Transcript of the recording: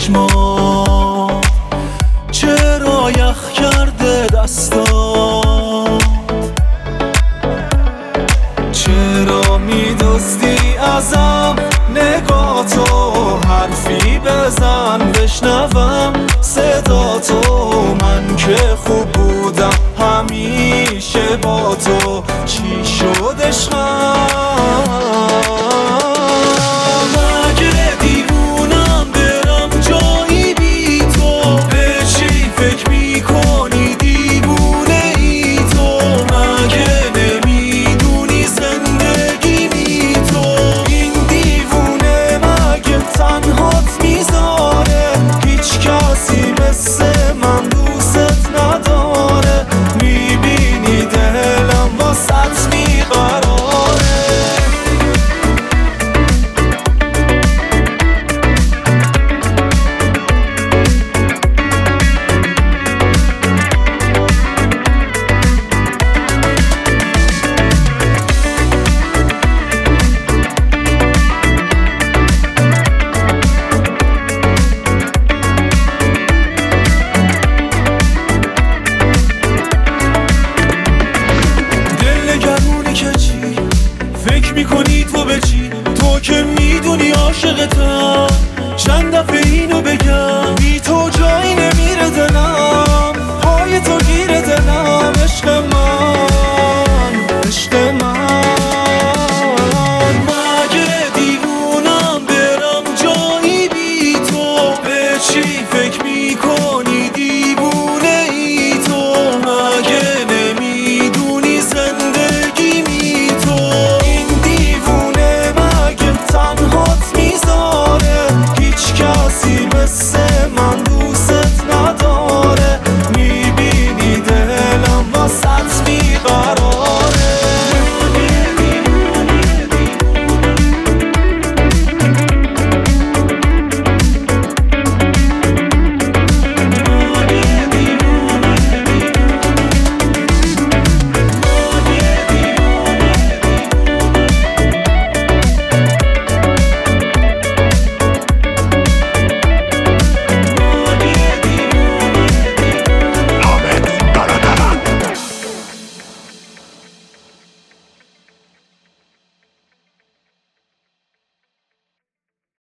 چشما، چرا یخ کرده دستا، چرا میدزدی ازم نگاتو، حرفی بزن بشنوم صدا تو، من که خوب بودم همیشه با تو، چی شد عشقم؟ مگه دیوونم برم جایی بی تو، به چی فکر میکنی دیوونه ای تو، مگه نمیدونی زندگی بی تو، این دیوونه مگه تنهات میذاره، هیچ کسی مثل من دوست نداره، میبینی دلم واسط میقراره. فکر میکنی تو به چی؟ تو که میدونی عاشقتم، چند دفعه اینو بگم